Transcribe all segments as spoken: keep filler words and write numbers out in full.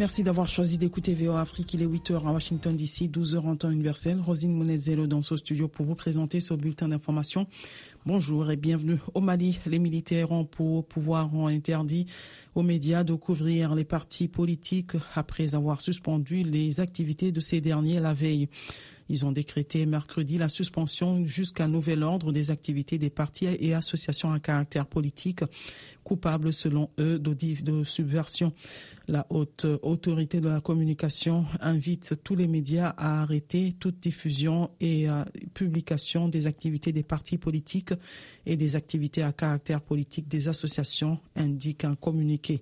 Merci d'avoir choisi d'écouter V O A Afrique. Il est huit heures à Washington D C, douze heures en temps universel. Rosine Monezelo dans ce studio pour vous présenter ce bulletin d'information. Bonjour et bienvenue. Au Mali, les militaires ont pour pouvoir ont interdit aux médias de couvrir les partis politiques après avoir suspendu les activités de ces derniers la veille. Ils ont décrété mercredi la suspension jusqu'à nouvel ordre des activités des partis et associations à caractère politique coupables selon eux de, de subversion. La haute autorité de la communication invite tous les médias à arrêter toute diffusion et euh, publication des activités des partis politiques et des activités à caractère politique des associations, indique un communiqué.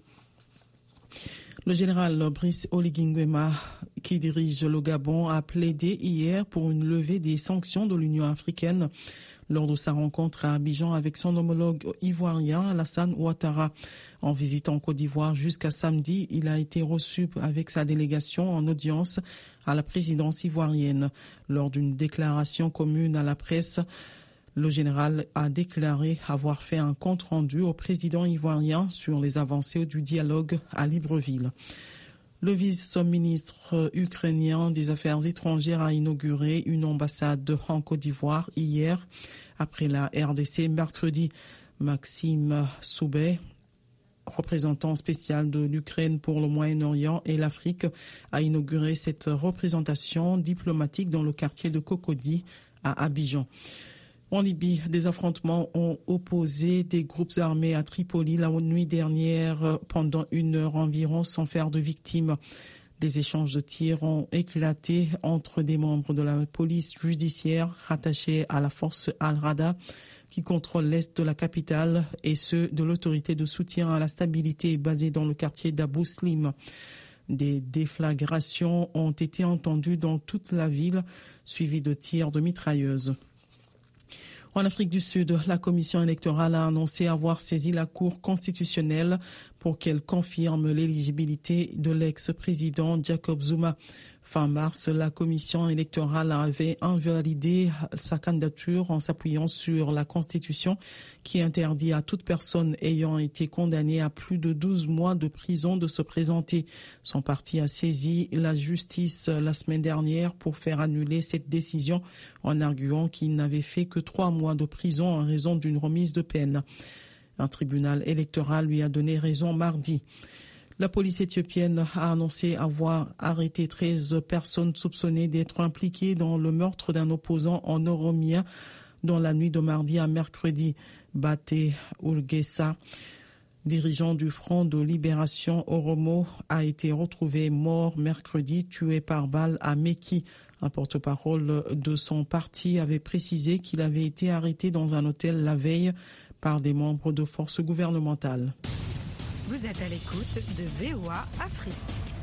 Le général Brice Oligui Nguema, qui dirige le Gabon, a plaidé hier pour une levée des sanctions de l'Union africaine lors de sa rencontre à Abidjan avec son homologue ivoirien Alassane Ouattara. En visitant Côte d'Ivoire jusqu'à samedi, il a été reçu avec sa délégation en audience à la présidence ivoirienne. Lors d'une déclaration commune à la presse, le général a déclaré avoir fait un compte-rendu au président ivoirien sur les avancées du dialogue à Libreville. Le vice-ministre ukrainien des Affaires étrangères a inauguré une ambassade en Côte d'Ivoire hier, après la R D C mercredi. Maxime Soubet, représentant spécial de l'Ukraine pour le Moyen-Orient et l'Afrique, a inauguré cette représentation diplomatique dans le quartier de Cocody à Abidjan. En Libye, des affrontements ont opposé des groupes armés à Tripoli la nuit dernière pendant une heure environ sans faire de victimes. Des échanges de tirs ont éclaté entre des membres de la police judiciaire rattachés à la force Al-Rada qui contrôle l'est de la capitale et ceux de l'autorité de soutien à la stabilité basée dans le quartier d'Abou Slim. Des déflagrations ont été entendues dans toute la ville, suivies de tirs de mitrailleuses. En Afrique du Sud, la commission électorale a annoncé avoir saisi la Cour constitutionnelle pour qu'elle confirme l'éligibilité de l'ex-président Jacob Zuma. Fin mars, la commission électorale avait invalidé sa candidature en s'appuyant sur la Constitution qui interdit à toute personne ayant été condamnée à plus de douze mois de prison de se présenter. Son parti a saisi la justice la semaine dernière pour faire annuler cette décision en arguant qu'il n'avait fait que trois mois de prison en raison d'une remise de peine. Un tribunal électoral lui a donné raison mardi. La police éthiopienne a annoncé avoir arrêté treize personnes soupçonnées d'être impliquées dans le meurtre d'un opposant en Oromia dans la nuit de mardi à mercredi. Bate Urgesa, dirigeant du Front de Libération Oromo, a été retrouvé mort mercredi, tué par balle à Meki. Un porte-parole de son parti avait précisé qu'il avait été arrêté dans un hôtel la veille par des membres de forces gouvernementales. Vous êtes à l'écoute de V O A Afrique.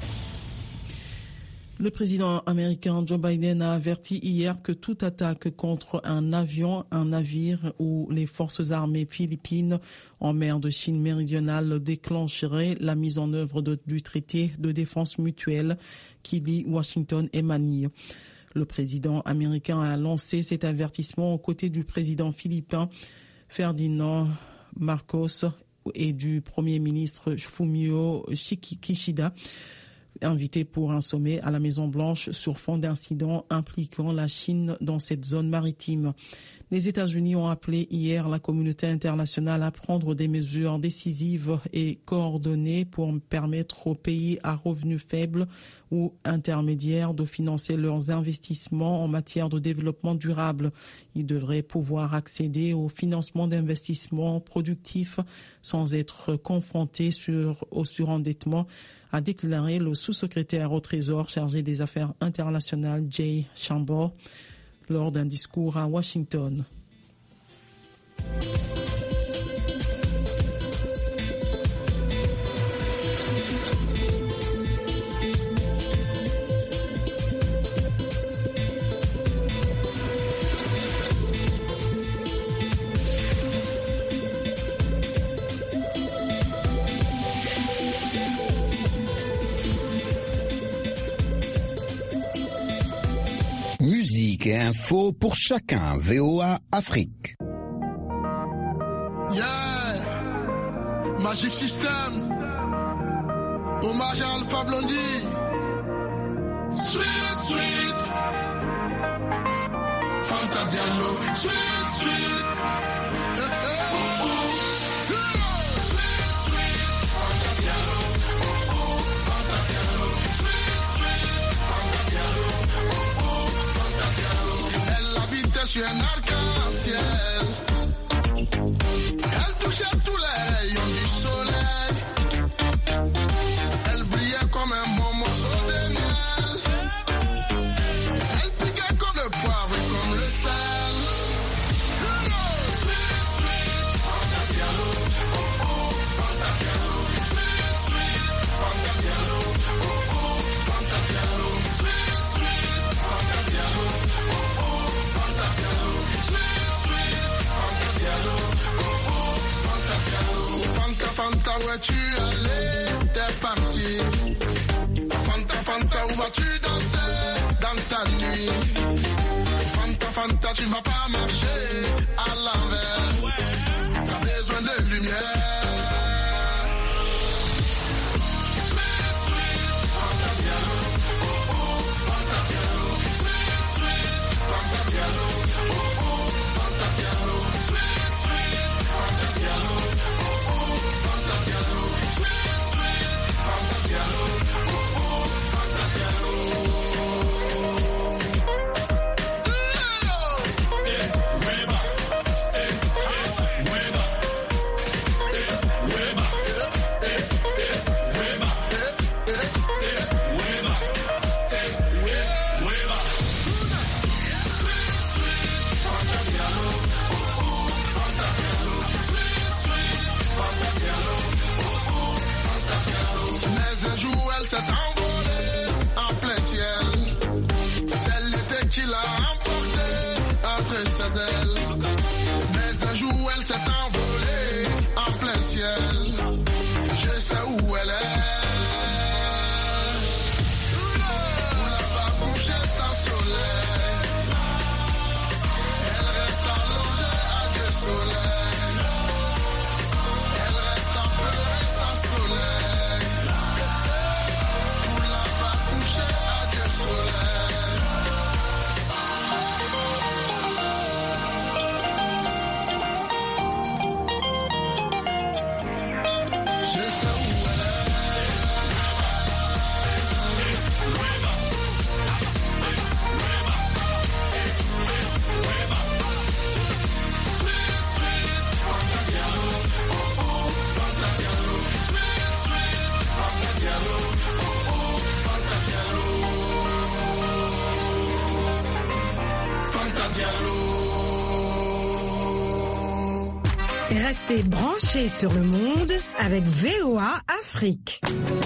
Le président américain Joe Biden a averti hier que toute attaque contre un avion, un navire ou les forces armées philippines en mer de Chine méridionale déclencherait la mise en œuvre de, du traité de défense mutuelle qui lie Washington et Manille. Le président américain a lancé cet avertissement aux côtés du président philippin Ferdinand Marcos et du Premier ministre Fumio Kishida, invité pour un sommet à la Maison-Blanche sur fond d'incidents impliquant la Chine dans cette zone maritime. Les États-Unis ont appelé hier la communauté internationale à prendre des mesures décisives et coordonnées pour permettre aux pays à revenus faibles ou intermédiaires de financer leurs investissements en matière de développement durable. Ils devraient pouvoir accéder au financement d'investissements productifs sans être confrontés sur, au surendettement, a déclaré le sous-secrétaire au Trésor chargé des affaires internationales Jay Chambor lors d'un discours à Washington. Musique et info pour chacun. V O A Afrique. Yeah, Magic System. Hommage à Alpha Blondie. Sweet, sweet. Fanta Diallo. Sweet, sweet. Hey, hey. Oh, oh. Sweet, sweet. Fanta Diallo. Oh, oh. Fanta Diallo. Sweet, sweet. Fanta Diallo. Oh, oh. Fanta Diallo. Elle habitait sur un arc-en-ciel. Elle touchait tous les rayons du soleil. Elle brillait comme un bon morceau de miel. Elle piquait comme le poivre et comme le sel. Sweet, sweet, Fanta Diallo. Oh, oh, Fanta Diallo. Sweet, sweet, Fanta Diallo. Oh, oh, Fanta Diallo. Sweet, sweet, Fanta Diallo. Oh, oh, Fanta Diallo. Sweet, sweet, Fanta Diallo. Oh, oh, Fanta Diallo. Fanta, Fanta, où es-tu allé? T'es parti. Fanta, Fanta, où vas-tu danser dans ta nuit? Fanta, Fanta, tu vas pas marcher à l'envers. T'as besoin de lumière. Sweet, sweet, Fanta Diallo. Oh, oh, Fanta Diallo. Sweet, sweet, Fanta Diallo. Oh, oh, Fanta Diallo. Sweet, sweet, Fanta Diallo. Oh, oh, Fanta Diallo. Sweet, sweet, Fanta Diallo. Oh, oh, Fanta Diallo. Mais un jour elle s'est envolée en plein ciel. C'est l'été qui l'a emportée entre ses ailes. Mais un jour elle s'est envolée en plein ciel. Je sais où elle est. Où là-bas couchée sans soleil. Elle reste allongée à Dieu soleil. Elle reste en pleurer sans soleil. Où là-bas couchée à Dieu soleil. Je sais où elle Sweet, sweet, Fanta Diallo. Oh, oh, Fanta Diallo. Sweet, sweet, Fanta Diallo. Oh, oh, Fanta Diallo. Fanta Diallo. Restez branchés sur le monde avec V O A Afrique.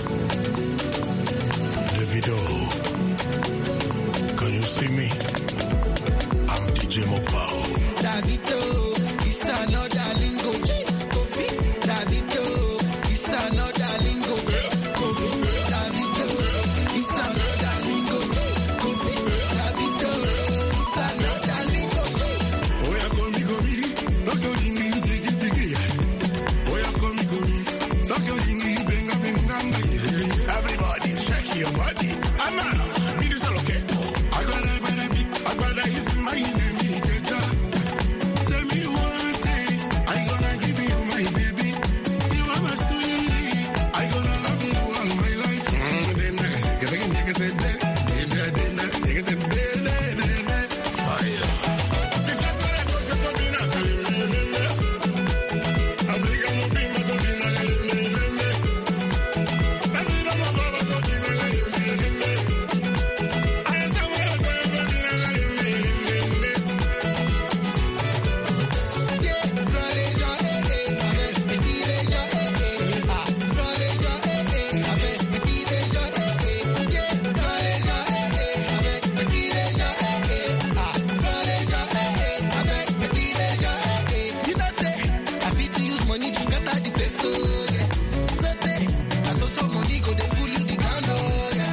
Davido, can you see me? I'm D J Mopao. Davido, it's another lingo. Kofi, Davido, it's another lingo. Kofi, Davido, it's another lingo. Kofi, Davido, it's another lingo. Oya komi komi, soko jingi tiki tiki. Oya komi komi, soko jingi benga benga. Everybody shake your body. I'm out.